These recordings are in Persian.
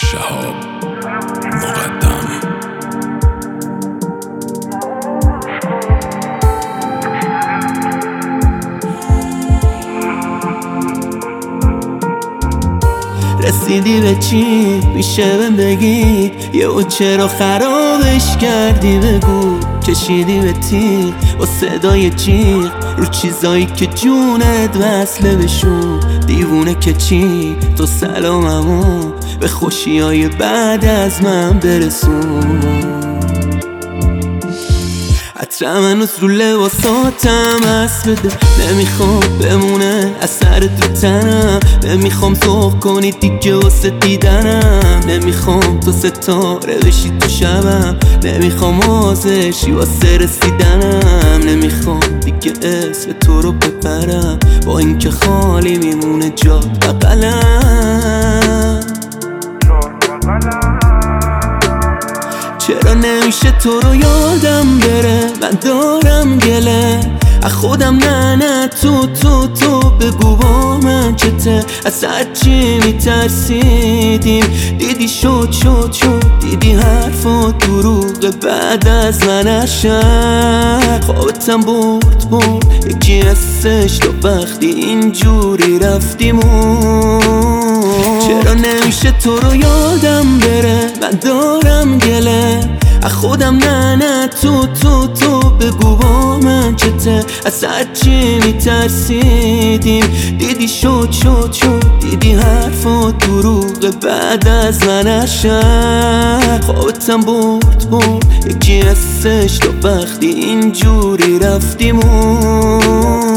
شهاب مقدم. رسیدی به چی؟ میشه بهم بگی یهو چرا خرابش کردی؟ بگو کشیدی به تیغ با صدای جیغ رو چیزایی که جونت وصله بشون. دیوونه که چی؟ تو سلاممو به خوشیای بعد از من برسون. عطرم هنوز رو لباساتم هست بده، نمیخوام بمونه اثر تو تنم، نمیخوام ذوق کنی دیگه واسه دیدنم، نمیخوام تو ستاره بشی تو شبم، نمیخوام آزشی واسه رسیدنم، نمیخوام دیگه اسم تو رو ببرم با اینکه خالی میمونه جا بغلم. چرا نمیشه تو رو یادم بره؟ من دارم گله از خودم، نه تو بگو با من چته؟ از هرچی میترسیدیم دیدی شد دیدی حرفا دروغه بعد از من اشم. خوابتم برد یکی هستش تو وقتی اینجوری رفتیمون. چرا نمیشه تو رو یادم بره؟ من دارم گله از خودم، نه تو بگو با من چته؟ از هرچی میترسیدیم دیدی شد دیدی حرفا دروغه بعد از من اشم. خوابتم برد یکی هستش تو وقتی اینجوری رفتیمون.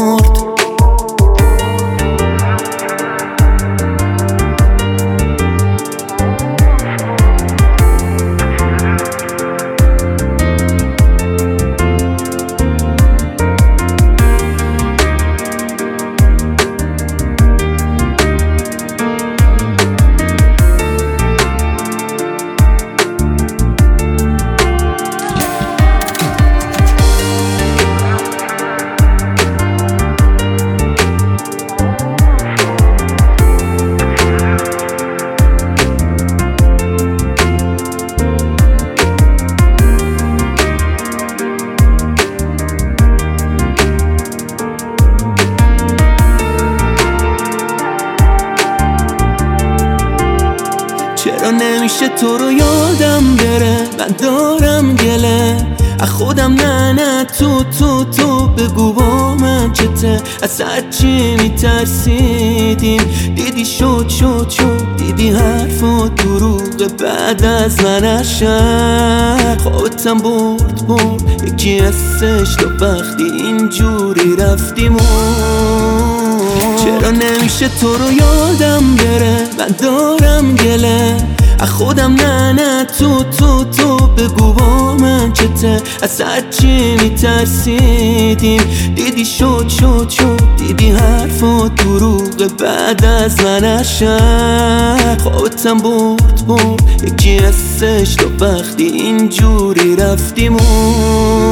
چرا نمیشه تو رو یادم بره؟ من دارم گله از خودم، نه تو بگو با من چته؟ از هرچی میترسیدیم دیدی شد دیدی حرفا دروغه بعد از من اشم. خوابتم برد یکی هستش تو وقتی اینجوری رفتیمون. چرا نمیشه تو رو یادم بره؟ من دارم گله از خودم، نه تو بگو با من چته؟ از هرچی میترسیدیم دیدی شد دیدی حرفا دروغه بعد از من اشم. خوابتم برد یکی هستش تو وقتی اینجوری رفتیمون.